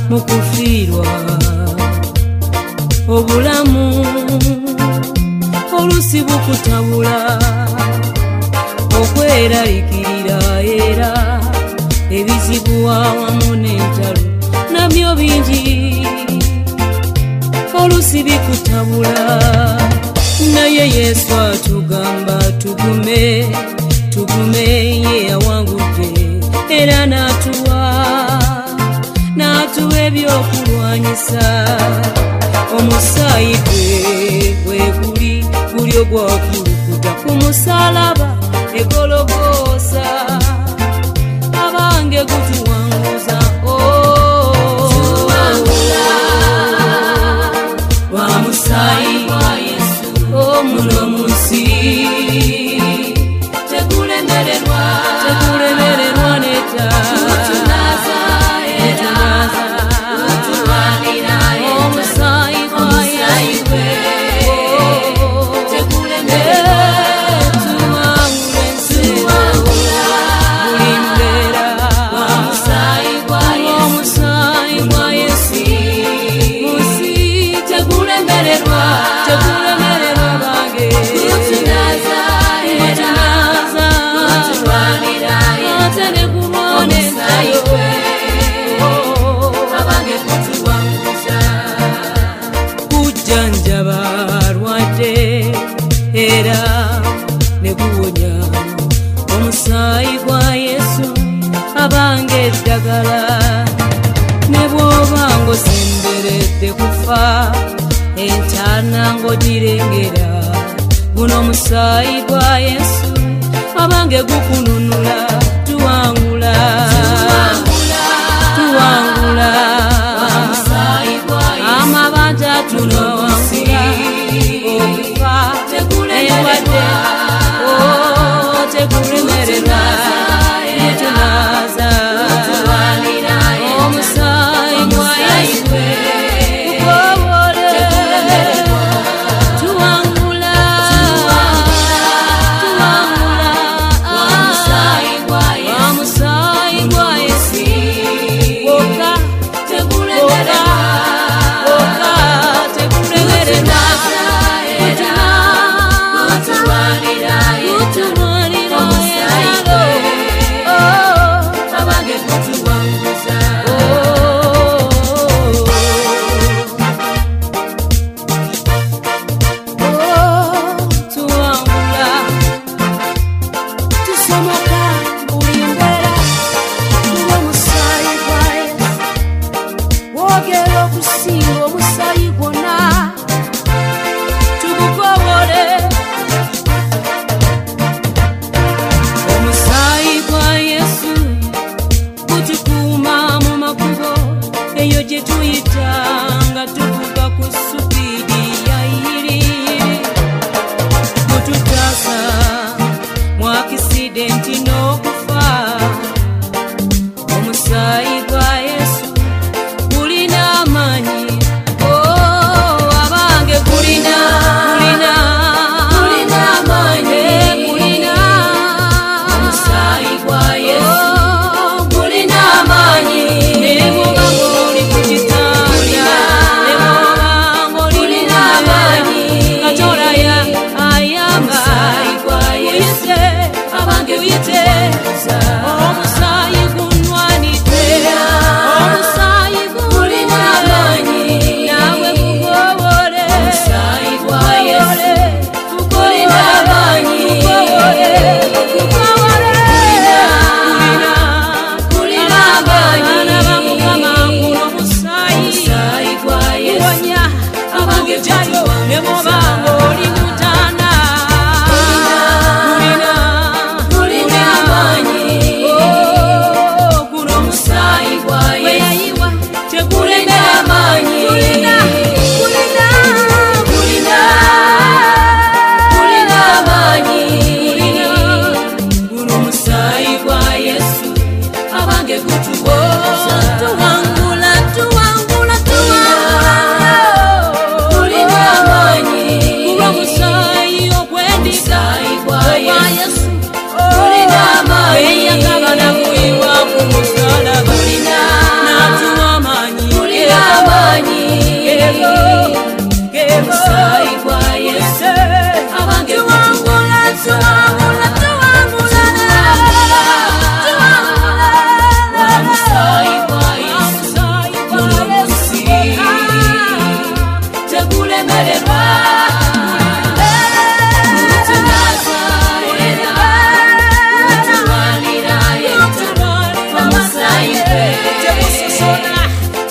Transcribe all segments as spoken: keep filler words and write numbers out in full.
mukufirwa obulamu olusi bukutabula okweraliikirira era ebizibu awamu n'entalo nabyo bingi olusi bikutabula naye Yesu atugamba tugume tugume ye yawangudde era natuwa natuwa ebyokulwanyisa omusaayi gwe gwe guli guli ogwakulukuta ku musalaba egologoosa abange gutuwanguza tuwangula wa musaayi wa Yesu omuno munsi tekulemererwa tekulemererwa neta tunaza era tuwanira omusaayi wa Yesu tekulemererwa tuwangule tuwangula bulimbera wa musaayi wa Yesu omusaayi wa Yesu munsi tekulemererwa tekulemererwa bange tunaza era tuwanira atene kumone nayo abange kutuwanguza kujjanjaba alwadde era ne kuwonya omusaayi gwa Yesu abange eddagala ne bw'oba ng'osemberedde kufa entaana ng'ogirengera guno omusaayi gwa Yesu abange gukununula tuwangula tuwangula amabanja tunawangula okufa endwadde tekulemererwa tunaza omusaayi gwa Yesu tuwangula omusaayi gwa Yesu woka tekulemererwa woka tekulemererwa kutuwanira kutuwanira yalo abange kutuwanguza tuwangula tusomoka bulimbera tuba omusaayi gwa Yesu wogera okusinga omusaayi gwonna tugukobole omusaayi gwa Yesu gutukuuma mu makubo eyo gye tuyita nga tuvuga ku supiidi yayiriyiri gututaasa mu akisidenti n'okufa omusaayi gwa Yesu gulina amaanyi abange gulina gulina gulina amaanyi gulina omusaayi gwa Yesu gulina amaanyi ne bw'oba ng'oli ku kitanda ne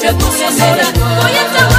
tegusosola oyita